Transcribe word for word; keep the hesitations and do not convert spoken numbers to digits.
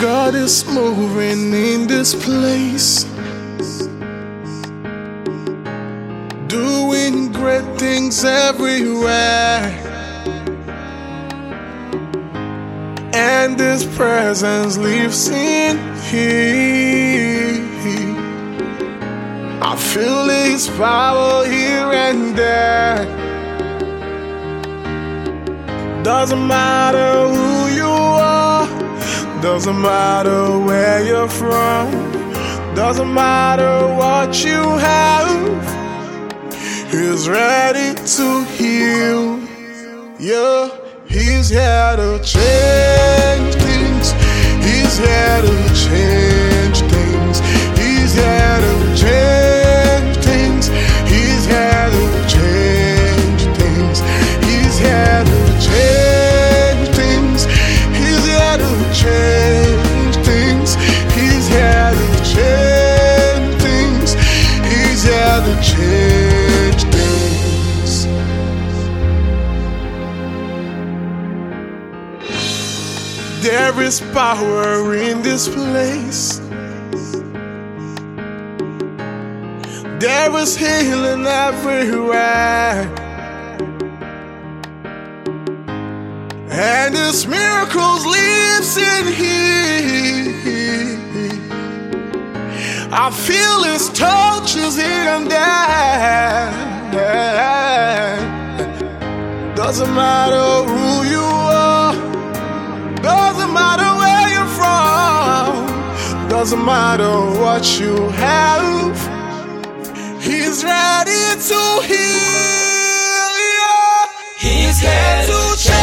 God is moving in this place, doing great things everywhere, and His presence lives in here. I feel His power here and there. Doesn't matter who you are, doesn't matter where you're from, doesn't matter what you have, He's ready to heal. Yeah, He's here to change things. He's here to change things. He's here to change things. He's here to change things. He's here to change things. He's here to change things. He's here to change things. He's here to change things. There is power in this place. There is healing everywhere, and His miracles lives in here. I feel His touches here and there. Doesn't matter who you are, doesn't matter where you're from, doesn't matter what you have, He's ready to heal. Yeah. He's here to change.